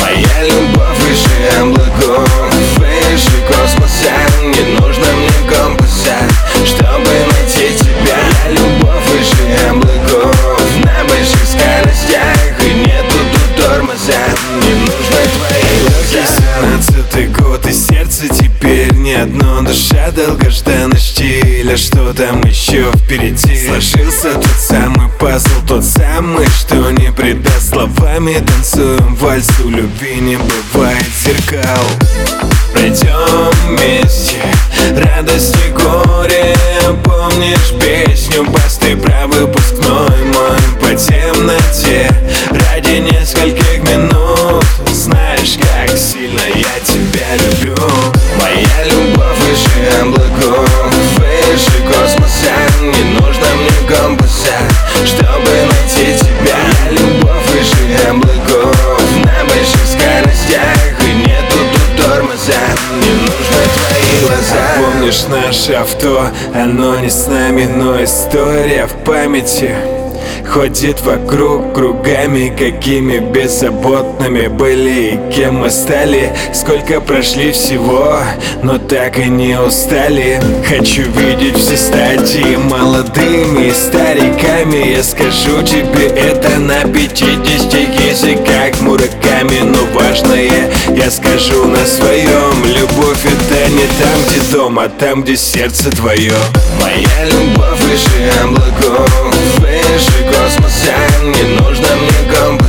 Моя любовь выше облаков, выше космоса. Не нужно мне компаса, чтобы найти тебя. Моя любовь выше облаков, на больших скоростях, и нету тут тормоза. Не нужны твои глаза. 17-й год и сердце теперь не одно. Душа долгожданный штиль, а что там еще впереди? Сложился тот самый пазл, тот самый, что не предаст. Словами танцуем вальс, у любви не бывает зеркал. Пройдем вместе радость и горе. Помнишь песню Басты про выпускной мой? По темноте ради нескольких минут. Знаешь, как сильно я тебя люблю. Моя любовь выше облаков, выше космоса. Не нужно мне компаса, чтобы найти тебя. Моя любовь выше облаков, на больших скоростях, и нету тут тормоза. Не нужны твои глаза. Помнишь наше авто? Оно не с нами, но история в памяти ходит вокруг кругами. Какими беззаботными были и кем мы стали. Сколько прошли всего, но так и не устали. Хочу видеть все стадии молодыми и стариками. Я скажу тебе это на 50 языках Мураками. Но важное я скажу на своем. Любовь это не там, где дом, а там, где сердце твое. Моя любовь выше облаков, выше космоса. Не нужно мне компас,